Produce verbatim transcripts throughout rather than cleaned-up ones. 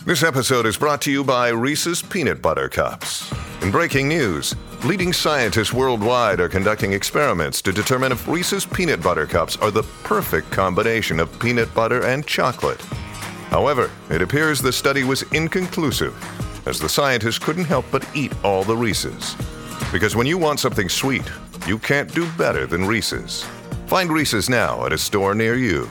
This episode is brought to you by Reese's Peanut Butter Cups. In breaking news, leading scientists worldwide are conducting experiments to determine if Reese's Peanut Butter Cups are the perfect combination of peanut butter and chocolate. However, it appears the study was inconclusive, as the scientists couldn't help but eat all the Reese's. Because when you want something sweet, you can't do better than Reese's. Find Reese's now at a store near you.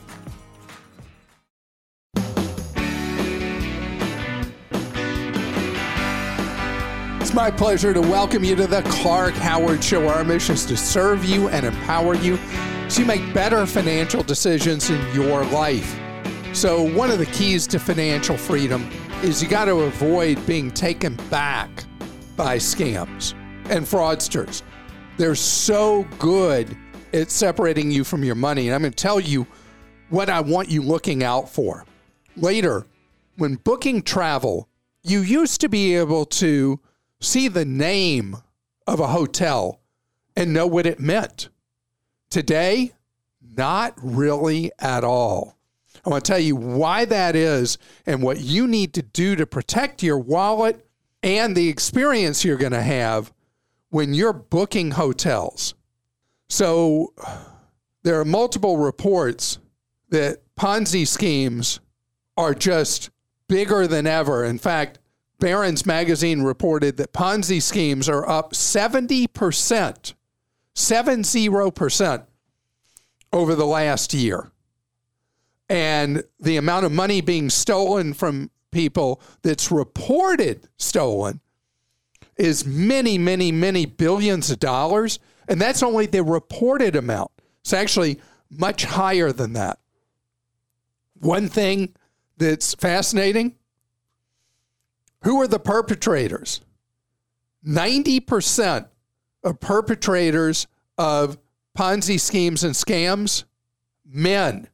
It's my pleasure to welcome you to the Clark Howard Show. Our mission is to serve you and empower you so you make better financial decisions in your life. So one of the keys to financial freedom is you got to avoid being taken back by scams and fraudsters. They're so good at separating you from your money. And I'm going to tell you what I want you looking out for. Later, when booking travel, you used to be able to see the name of a hotel and know what it meant. Today, not really at all. I want to tell you why that is and what you need to do to protect your wallet and the experience you're going to have when you're booking hotels. So there are multiple reports that Ponzi schemes are just bigger than ever. In fact, Barron's Magazine reported that Ponzi schemes are up seventy percent, seventy percent over the last year. And the amount of money being stolen from people that's reported stolen is many, many, many billions of dollars. And that's only the reported amount. It's actually much higher than that. One thing that's fascinating, who are the perpetrators? ninety percent of perpetrators of Ponzi schemes and scams, men.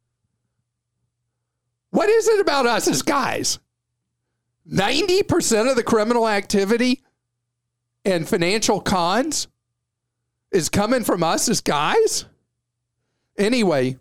What is it about us as guys? ninety percent of the criminal activity and financial cons is coming from us as guys? Anyway,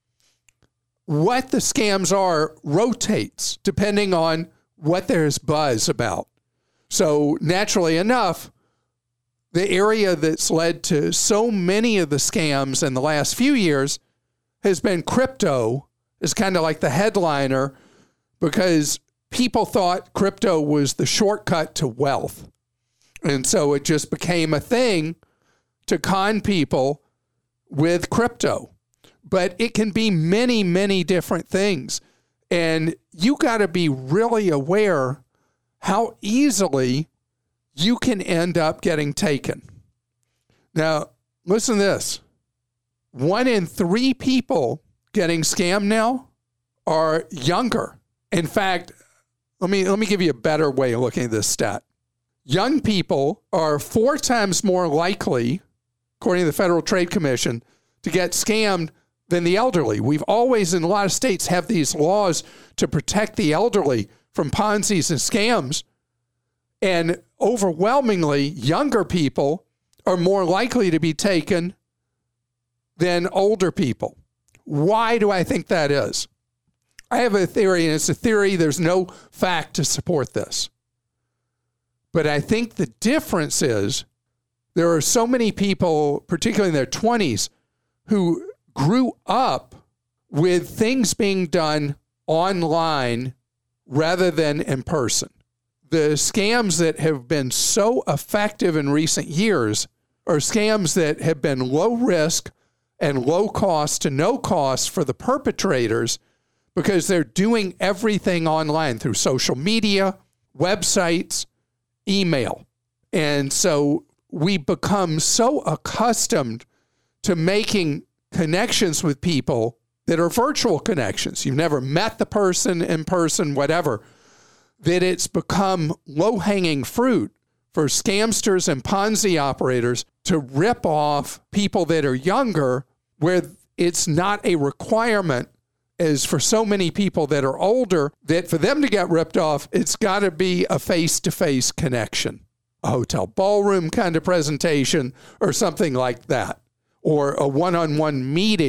what the scams are rotates depending on what there's buzz about. So naturally enough, the area that's led to so many of the scams in the last few years has been crypto. Is kind of like the headliner because people thought crypto was the shortcut to wealth. And so it just became a thing to con people with crypto. But it can be many, many different things. And you got to be really aware how easily you can end up getting taken. Now, listen to this. One in three people getting scammed now are younger. In fact, let me let me give you a better way of looking at this stat. Young people are four times more likely, according to the Federal Trade Commission, to get scammed than the elderly. We've always, in a lot of states, have these laws to protect the elderly from Ponzi's and scams. And overwhelmingly, younger people are more likely to be taken than older people. Why do I think that is? I have a theory, and it's a theory. There's no fact to support this. But I think the difference is there are so many people, particularly in their twenties, who grew up with things being done online rather than in person. The scams that have been so effective in recent years are scams that have been low risk and low cost to no cost for the perpetrators because they're doing everything online through social media, websites, email. And so we become so accustomed to making connections with people that are virtual connections. You've never met the person in person, whatever, that it's become low-hanging fruit for scamsters and Ponzi operators to rip off people that are younger, where it's not a requirement as for so many people that are older, that for them to get ripped off, it's got to be a face-to-face connection, a hotel ballroom kind of presentation or something like that, or a one-on-one meeting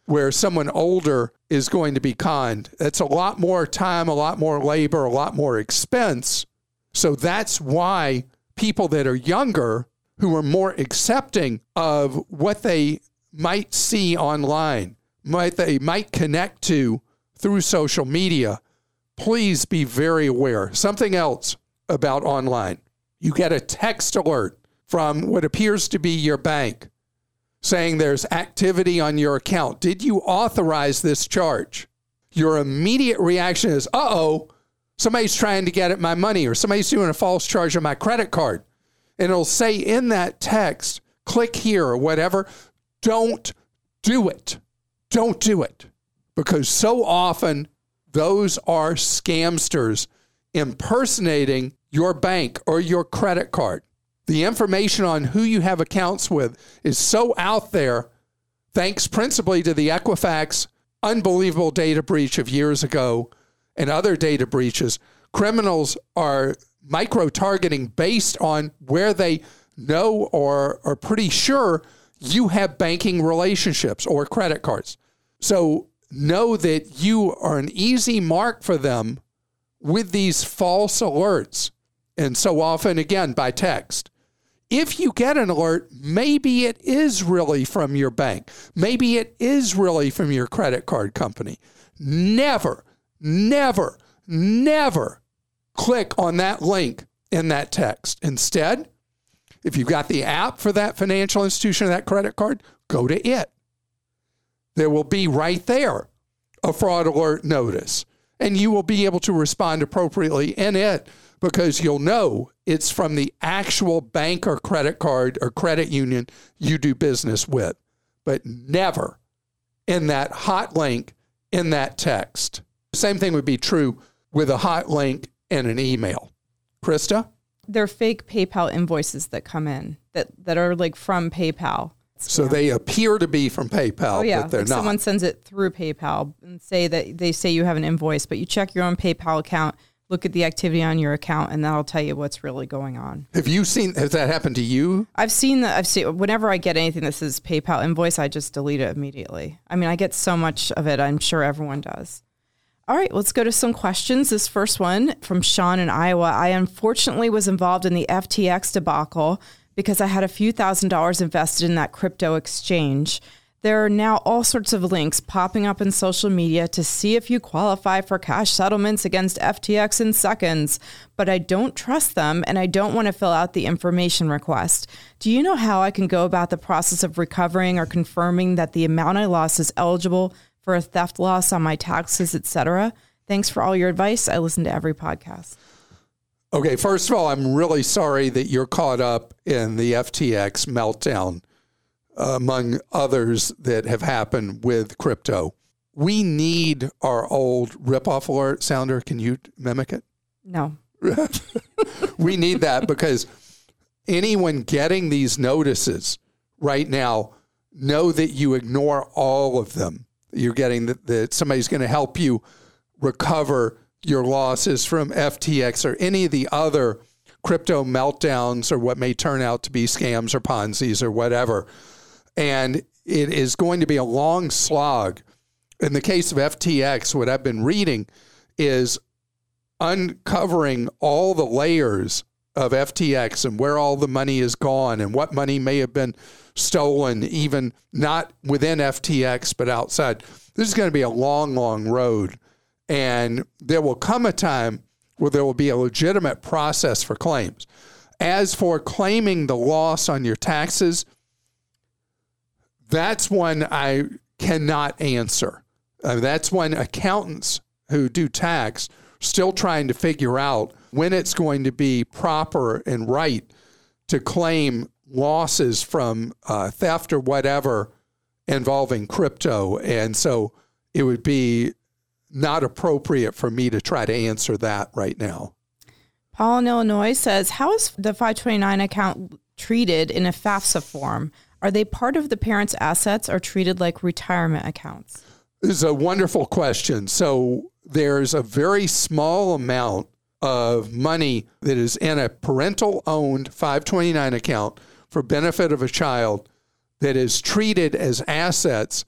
where someone older is going to be conned. That's a lot more time, a lot more labor, a lot more expense. So that's why people that are younger, who are more accepting of what they might see online, might they might connect to through social media, please be very aware. Something else about online. You get a text alert from what appears to be your bank saying there's activity on your account. Did you authorize this charge? Your immediate reaction is, uh-oh, somebody's trying to get at my money, or somebody's doing a false charge on my credit card. And it'll say in that text, click here or whatever. Don't do it. Don't do it. Because so often those are scamsters impersonating your bank or your credit card. The information on who you have accounts with is so out there, thanks principally to the Equifax unbelievable data breach of years ago and other data breaches. Criminals are micro-targeting based on where they know or are pretty sure you have banking relationships or credit cards. So know that you are an easy mark for them with these false alerts. And so often, again, by text. If you get an alert, maybe it is really from your bank. Maybe it is really from your credit card company. Never, never, never click on that link in that text. Instead, if you've got the app for that financial institution or that credit card, go to it. There will be right there a fraud alert notice, and you will be able to respond appropriately in it because you'll know it's from the actual bank or credit card or credit union you do business with, but never in that hot link in that text. The same thing would be true with a hot link in an email. Krista? They're fake PayPal invoices that come in that, that are like from PayPal. So they appear to be from PayPal, oh, yeah. but they're like not. Someone sends it through PayPal and say that they say you have an invoice, but you check your own PayPal account, look at the activity on your account, and that'll tell you what's really going on. Have you seen, has that happened to you? I've seen that. I've seen, whenever I get anything that says PayPal invoice, I just delete it immediately. I mean, I get so much of it. I'm sure everyone does. All right, let's go to some questions. This first one from Sean in Iowa. I unfortunately was involved in the F T X debacle because I had a few thousand dollars invested in that crypto exchange. There are now all sorts of links popping up in social media to see if you qualify for cash settlements against F T X in seconds, but I don't trust them and I don't want to fill out the information request. Do you know how I can go about the process of recovering or confirming that the amount I lost is eligible for a theft loss on my taxes, et cetera? Thanks for all your advice. I listen to every podcast. Okay, first of all, I'm really sorry that you're caught up in the F T X meltdown, uh, among others that have happened with crypto. We need our old ripoff alert sounder. Can you mimic it? No. We need that because anyone getting these notices right now, know that you ignore all of them. You're getting that, that somebody's going to help you recover your losses from F T X or any of the other crypto meltdowns or what may turn out to be scams or Ponzi's or whatever. And it is going to be a long slog. In the case of F T X, what I've been reading is uncovering all the layers of F T X and where all the money is gone and what money may have been stolen, even not within F T X, but outside. This is going to be a long, long road. And there will come a time where there will be a legitimate process for claims. As for claiming the loss on your taxes, that's one I cannot answer. Uh, that's when accountants who do tax are still trying to figure out when it's going to be proper and right to claim losses from uh, theft or whatever involving crypto. And so it would be not appropriate for me to try to answer that right now. Paul in Illinois says, how is the five twenty-nine account treated in a FAFSA form? Are they part of the parent's assets or treated like retirement accounts? This is a wonderful question. So there's a very small amount of money that is in a parental-owned five twenty-nine account for benefit of a child that is treated as assets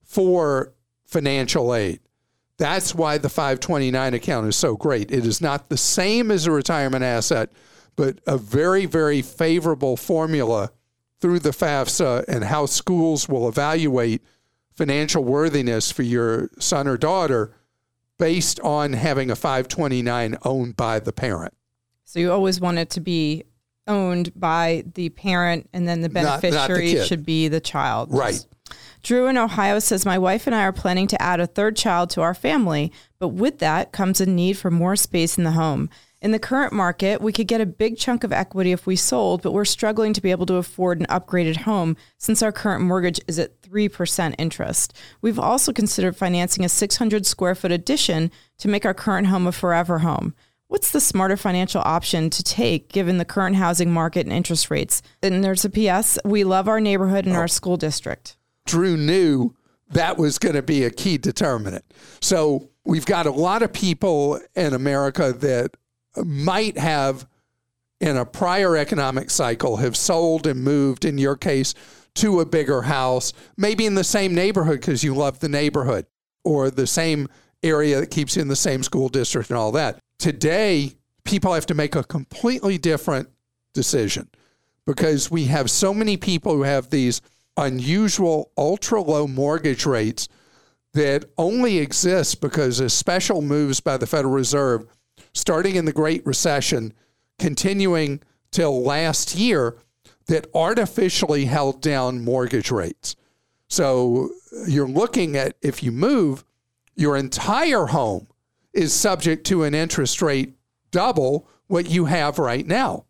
for financial aid. That's why the five twenty-nine account is so great. It is not the same as a retirement asset, but a very, very favorable formula through the FAFSA and how schools will evaluate financial worthiness for your son or daughter based on having a five twenty-nine owned by the parent. So you always want it to be owned by the parent, and then the beneficiary not, not the should be the child. Right. Drew in Ohio says, my wife and I are planning to add a third child to our family, but with that comes a need for more space in the home. In the current market, we could get a big chunk of equity if we sold, but we're struggling to be able to afford an upgraded home since our current mortgage is at three percent interest. We've also considered financing a six hundred square foot addition to make our current home a forever home. What's the smarter financial option to take given the current housing market and interest rates? And there's a P S. We love our neighborhood and oh. our school district. Drew knew that was going to be a key determinant. So we've got a lot of people in America that might have, in a prior economic cycle, have sold and moved, in your case, to a bigger house, maybe in the same neighborhood because you love the neighborhood, or the same area that keeps you in the same school district and all that. Today, people have to make a completely different decision because we have so many people who have these unusual ultra-low mortgage rates that only exist because of special moves by the Federal Reserve starting in the Great Recession, continuing till last year, that artificially held down mortgage rates. So you're looking at, if you move, your entire home is subject to an interest rate double what you have right now.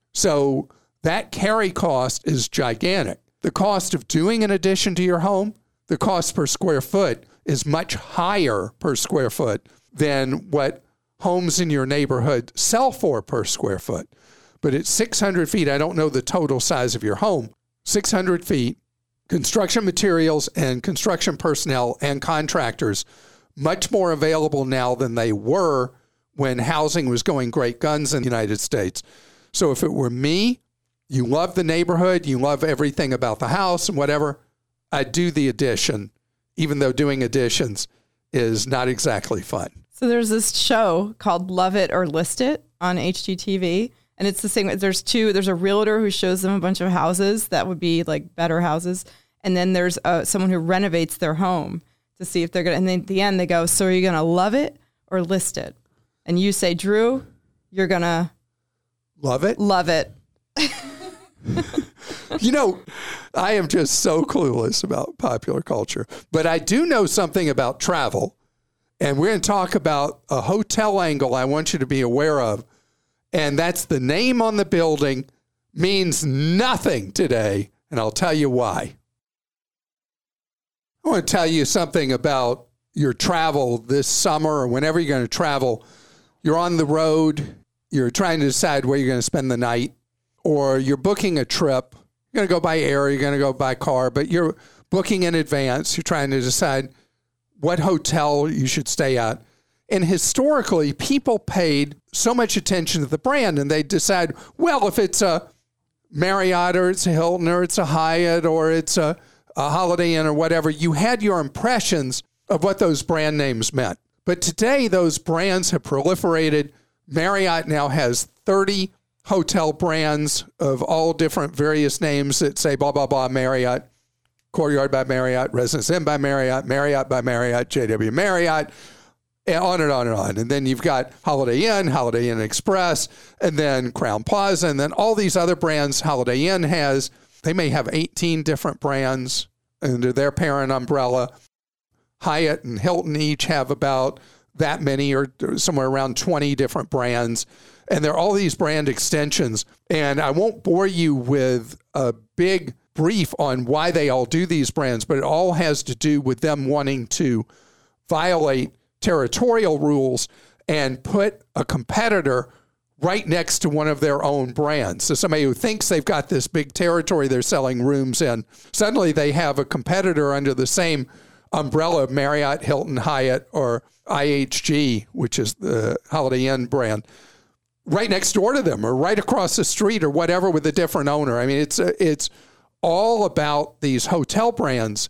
So that carry cost is gigantic. The cost of doing an addition to your home, the cost per square foot is much higher per square foot than what homes in your neighborhood sell for per square foot. But at six hundred feet, I don't know the total size of your home, six hundred feet, construction materials and construction personnel and contractors much more available now than they were when housing was going great guns in the United States. So if it were me, you love the neighborhood, you love everything about the house and whatever, I'd do the addition, even though doing additions is not exactly fun. So there's this show called Love It or List It on H G T V. And it's the same. There's two, there's a realtor who shows them a bunch of houses that would be like better houses. And then there's uh, someone who renovates their home to see if they're going to, and then at the end they go, so are you going to love it or list it? And you say, Drew, you're going to love it. Love it. You know, I am just so clueless about popular culture, but I do know something about travel. And we're going to talk about a hotel angle I want you to be aware of. And that's the name on the building means nothing today. And I'll tell you why. I want to tell you something about your travel this summer or whenever you're going to travel. You're on the road. You're trying to decide where you're going to spend the night, or you're booking a trip. You're going to go by air. You're going to go by car, but you're booking in advance. You're trying to decide what hotel you should stay at. And historically, people paid so much attention to the brand, and they decide, well, if it's a Marriott or it's a Hilton or it's a Hyatt or it's a, a Holiday Inn or whatever, you had your impressions of what those brand names meant. But today, those brands have proliferated. Marriott now has thirty hotel brands of all different various names that say blah, blah, blah, Marriott, Courtyard by Marriott, Residence Inn by Marriott, Marriott by Marriott, J W Marriott, and on and on and on. And then you've got Holiday Inn, Holiday Inn Express, and then Crowne Plaza, and then all these other brands Holiday Inn has. They may have eighteen different brands under their parent umbrella. Hyatt and Hilton each have about that many, or somewhere around twenty different brands. And there are all these brand extensions. And I won't bore you with a big brief on why they all do these brands, but it all has to do with them wanting to violate territorial rules and put a competitor right next to one of their own brands. So somebody who thinks they've got this big territory they're selling rooms in, suddenly they have a competitor under the same umbrella of Marriott, Hilton, Hyatt, or I H G, which is the Holiday Inn brand, right next door to them or right across the street or whatever with a different owner. I mean, it's it's all about these hotel brands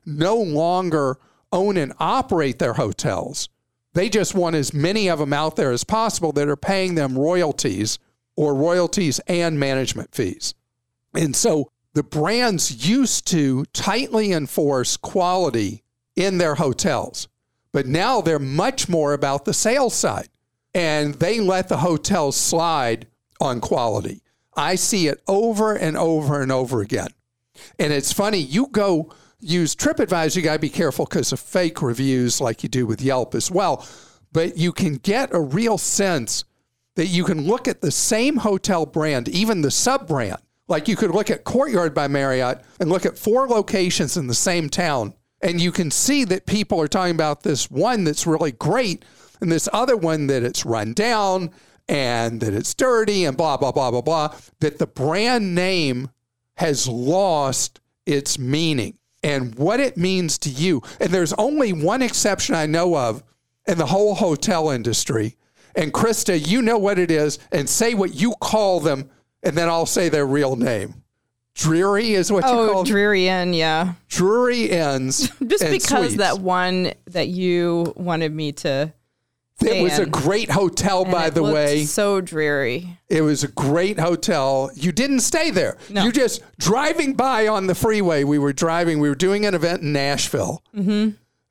no longer own and operate their hotels. They just want as many of them out there as possible that are paying them royalties or royalties and management fees. And so the brands used to tightly enforce quality in their hotels, but now they're much more about the sales side, and they let the hotels slide on quality. I see it over and over and over again. And it's funny, you go use TripAdvisor, you got to be careful because of fake reviews like you do with Yelp as well. But you can get a real sense that you can look at the same hotel brand, even the sub-brand. Like you could look at Courtyard by Marriott and look at four locations in the same town, and you can see that people are talking about this one that's really great and this other one that it's run down and that it's dirty and blah, blah, blah, blah, blah, that the brand name has lost its meaning and what it means to you. And there's only one exception I know of in the whole hotel industry. And Krista, you know what it is, and say what you call them, and then I'll say their real name. Drury is what oh, you call it? Oh, Drury Inn, yeah. Drury Inns. Just and because suites. that one that you wanted me to It was a in. great hotel, And by it the looked way. so dreary. It was a great hotel. You didn't stay there. No. You just driving by on the freeway. We were driving. We were doing an event in Nashville. Mm-hmm.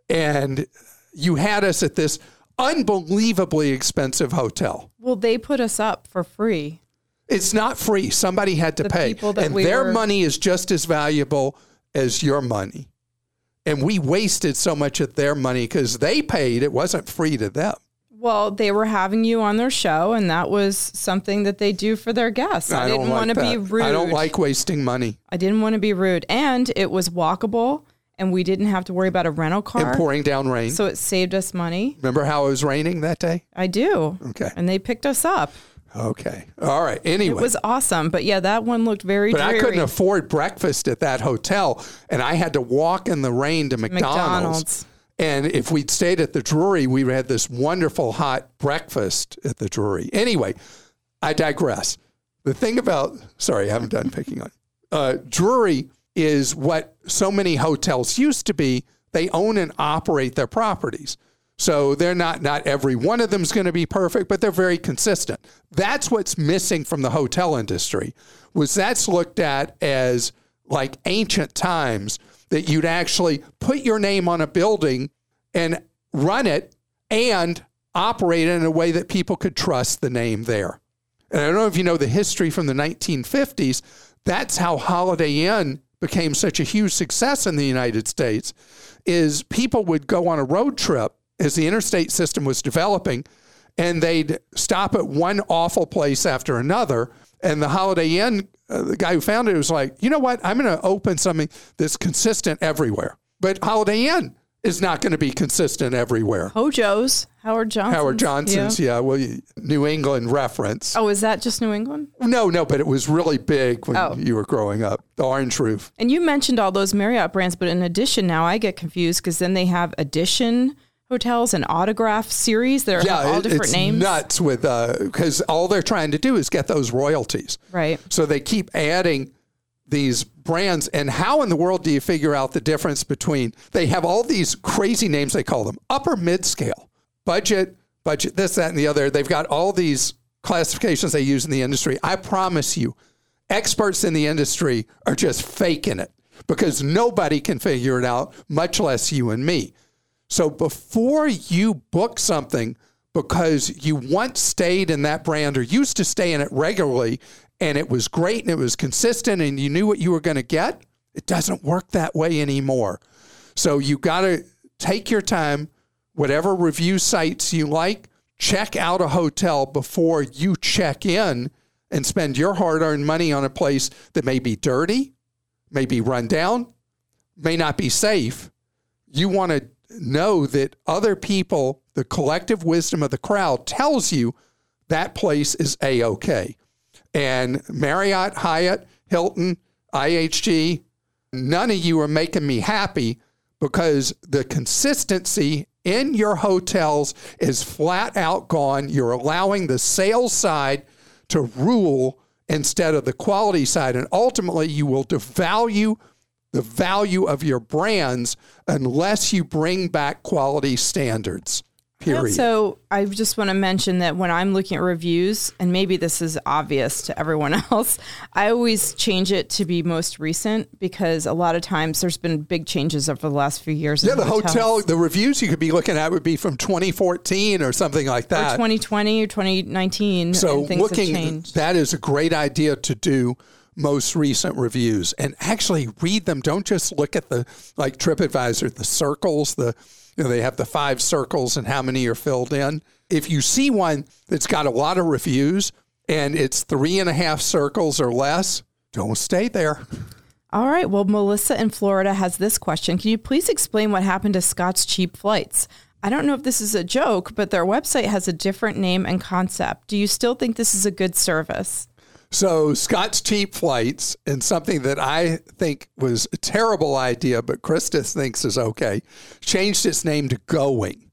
And you had us at this unbelievably expensive hotel. Well, they put us up for free. It's not free. Somebody had to The pay. people that And we their were- money is just as valuable as your money. And we wasted so much of their money because they paid. It wasn't free to them. Well, they were having you on their show, and that was something that they do for their guests. I, I don't didn't like want to be that. rude. I don't like wasting money I didn't want to be rude. And it was walkable, and we didn't have to worry about a rental car. and pouring down rain. So it saved us money. Remember how it was raining that day? I do. Okay. And they picked us up. Okay. All right. Anyway. It was awesome. But yeah, that one looked very But dreary. I couldn't afford breakfast at that hotel, and I had to walk in the rain to McDonald's. McDonald's. And if we'd stayed at the Drury, we had this wonderful hot breakfast at the Drury. Anyway, I digress. The thing about, sorry, I haven't done picking on. Uh, Drury is what so many hotels used to be. They own and operate their properties. So they're not, not every one of them is going to be perfect, but they're very consistent. That's what's missing from the hotel industry, was that's looked at as like ancient times, that you'd actually put your name on a building and run it and operate it in a way that people could trust the name there. And I don't know if you know the history from the nineteen fifties. That's how Holiday Inn became such a huge success in the United States, is people would go on a road trip as the interstate system was developing, and they'd stop at one awful place after another. And the Holiday Inn, uh, the guy who founded it was like, you know what? I'm going to open something that's consistent everywhere. But Holiday Inn is not going to be consistent everywhere. Hojo's, Howard Johnson's. Howard Johnson's, yeah. yeah well, New England reference. Oh, is that just New England? No, no, but it was really big when Oh. you were growing up. The Orange Roof. And you mentioned all those Marriott brands, but in addition, now I get confused because then they have Edition hotels and Autograph series that are Yeah, have all it- different it's names. nuts with, because all they're trying to do is get those royalties. Right. So they keep adding these brands. And how in the world do you figure out the difference between, they have all these crazy names, they call them upper mid-scale, budget, budget, this, that, and the other. They've got all these classifications they use in the industry. I promise you, experts in the industry are just faking it because nobody can figure it out, much less you and me. So before you book something because you once stayed in that brand or used to stay in it regularly and it was great and it was consistent and you knew what you were going to get, it doesn't work that way anymore. So you got to take your time, whatever review sites you like, check out a hotel before you check in and spend your hard-earned money on a place that may be dirty, may be run down, may not be safe. You want to know that other people, the collective wisdom of the crowd tells you that place is A-okay. And Marriott, Hyatt, Hilton, I H G, none of you are making me happy because the consistency in your hotels is flat out gone. You're allowing the sales side to rule instead of the quality side. And ultimately, you will devalue the value of your brands unless you bring back quality standards. Period. So I just want to mention that when I'm looking at reviews, and maybe this is obvious to everyone else, I always change it to be most recent because a lot of times there's been big changes over the last few years. Yeah, the hotels. hotel, the reviews you could be looking at would be from twenty fourteen or something like that. Or twenty twenty or twenty nineteen. So and things looking, have changed. That is a great idea to do most recent reviews and actually read them. Don't just look at the, like TripAdvisor, the circles, the You know, they have the five circles and how many are filled in. If you see one that's got a lot of reviews and it's three and a half circles or less, don't stay there. All right. Well, Melissa in Florida has this question. Can you please explain what happened to Scott's Cheap Flights? I don't know if this is a joke, but their website has a different name and concept. Do you still think this is a good service? So Scott's Cheap Flights, and something that I think was a terrible idea, but Krista thinks is okay, changed its name to Going.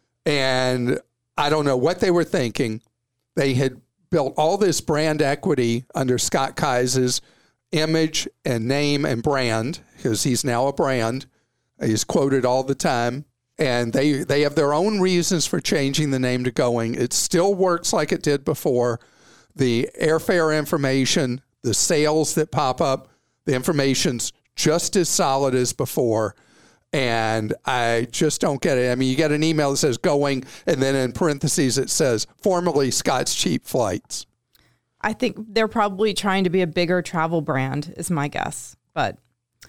And I don't know what they were thinking. They had built all this brand equity under Scott Kai's image and name and brand, because he's now a brand. He's quoted all the time. And they, they have their own reasons for changing the name to Going. It still works like it did before. The airfare information, the sales that pop up, the information's just as solid as before. And I just don't get it. I mean, you get an email that says Going, and then in parentheses it says, formerly Scott's Cheap Flights. I think they're probably trying to be a bigger travel brand, is my guess. But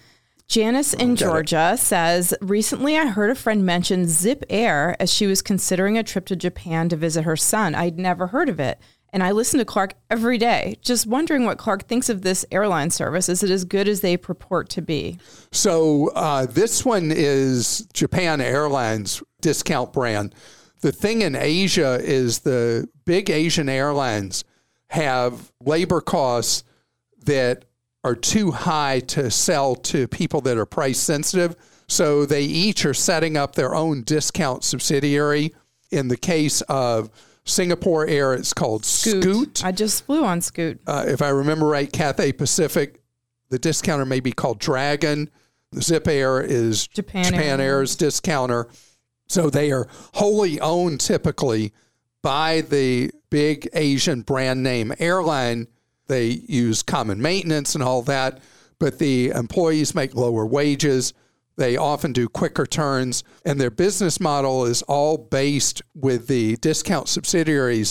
Janice in Georgia it. says, recently I heard a friend mention Zip Air as she was considering a trip to Japan to visit her son. I'd never heard of it. And I listen to Clark every day, just wondering what Clark thinks of this airline service. Is it as good as they purport to be? So uh, this one is Japan Airlines discount brand. The thing in Asia is the big Asian airlines have labor costs that are too high to sell to people that are price sensitive. So they each are setting up their own discount subsidiary. In the case of Singapore Air, it's called Scoot. Scoot. I just flew on Scoot. Uh, if I remember right, Cathay Pacific, the discounter may be called Dragon. The Zip Air is Japan, Japan Air. Air's discounter. So they are wholly owned typically by the big Asian brand name airline. They use common maintenance and all that, but the employees make lower wages. They often do quicker turns, and their business model is all based with the discount subsidiaries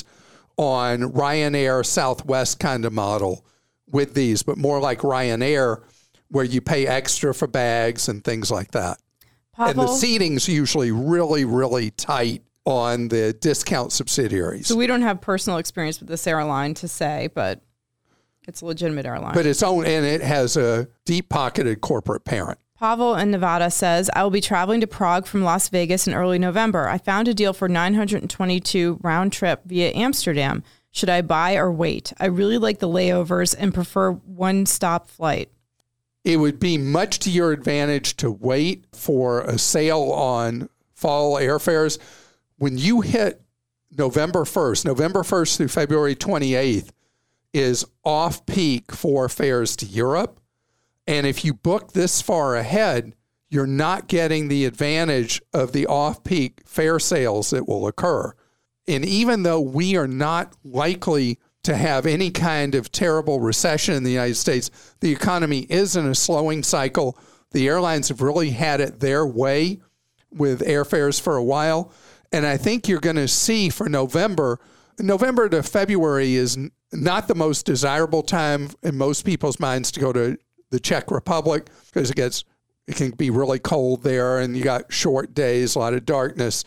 on Ryanair, Southwest kind of model with these, but more like Ryanair, where you pay extra for bags and things like that. Pavel, and the seating's usually really, really tight on the discount subsidiaries. So we don't have personal experience with this airline to say, but it's a legitimate airline. But its own, and it has a deep-pocketed corporate parent. Pavel in Nevada says, I will be traveling to Prague from Las Vegas in early November. I found a deal for nine hundred twenty-two round trip via Amsterdam. Should I buy or wait? I really like the layovers and prefer one-stop flight. It would be much to your advantage to wait for a sale on fall airfares. When you hit November first, November first through February twenty-eighth is off-peak for fares to Europe. And if you book this far ahead, you're not getting the advantage of the off-peak fare sales that will occur. And even though we are not likely to have any kind of terrible recession in the United States, the economy is in a slowing cycle. The airlines have really had it their way with airfares for a while. And I think you're going to see for November, November to February is not the most desirable time in most people's minds to go to the Czech Republic, because it gets, it can be really cold there and you got short days, a lot of darkness.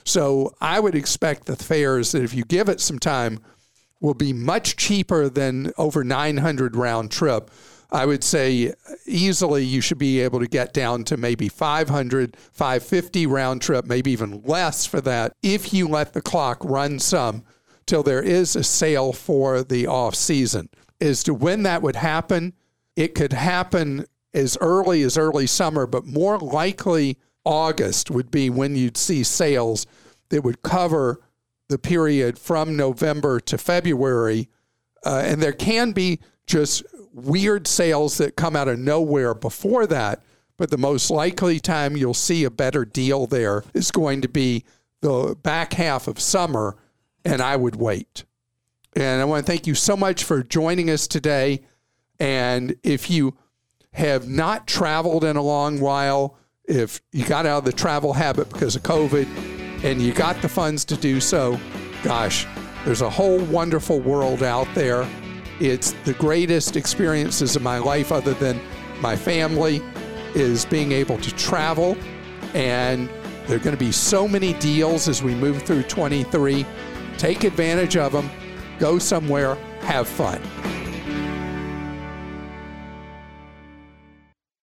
So I would expect the fares that if you give it some time will be much cheaper than over nine hundred round trip. I would say easily you should be able to get down to maybe five hundred, five fifty round trip, maybe even less for that, if you let the clock run some till there is a sale for the off season. As to when that would happen, it could happen as early as early summer, but more likely August would be when you'd see sales that would cover the period from November to February. Uh, and there can be just weird sales that come out of nowhere before that. but the most likely time you'll see a better deal there is going to be the back half of summer, and I would wait. And I want to thank you so much for joining us today. And if you have not traveled in a long while, if you got out of the travel habit because of COVID and you got the funds to do so, gosh, there's a whole wonderful world out there. It's the greatest experiences of my life other than my family is being able to travel. And there are going to be so many deals as we move through twenty-three. Take advantage of them. Go somewhere. Have fun.